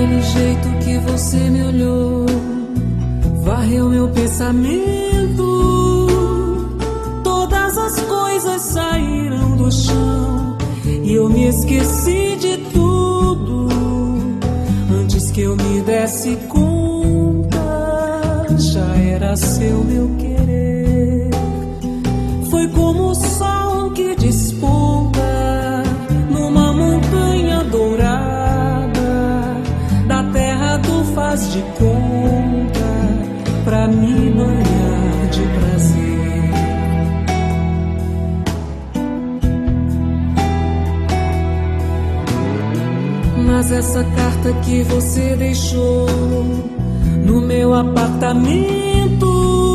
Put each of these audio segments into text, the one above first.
Aquele jeito que você me olhou varreu meu pensamento. Todas as coisas saíram do chão e eu me esqueci de tudo. Antes que eu me desse conta, já era seu meu querer. Foi como o sol que desponta numa montanha dourada da terra do faz de conta pra me banhar de prazer. Mas essa carta que você deixou no meu apartamento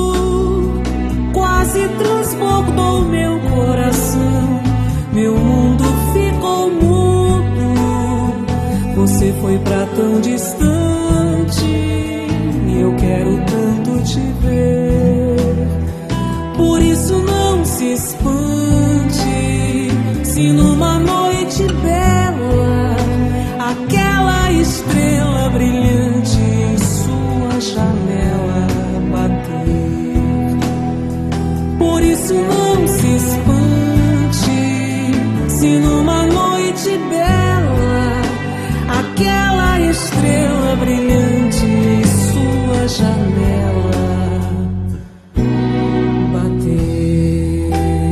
quase transbordou meu coração. Meu mundo ficou mudo. Você foi pra tão distante e eu quero tanto te ver. Por isso não se espante se numa noite bela aquela estrela brilhante em sua janela bater. Por isso não se espante se numa noite bela aquela estrela brilhante em sua janela bater.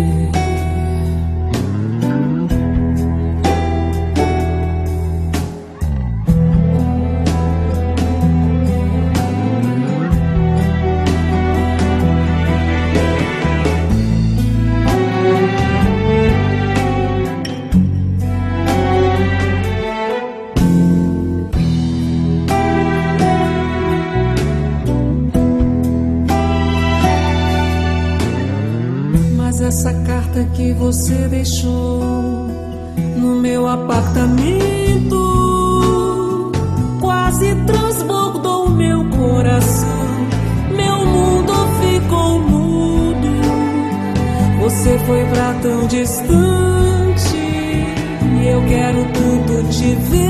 Essa carta que você deixou no meu apartamento quase transbordou meu coração. Meu mundo ficou mudo. Você foi pra tão distante e eu quero tanto te ver.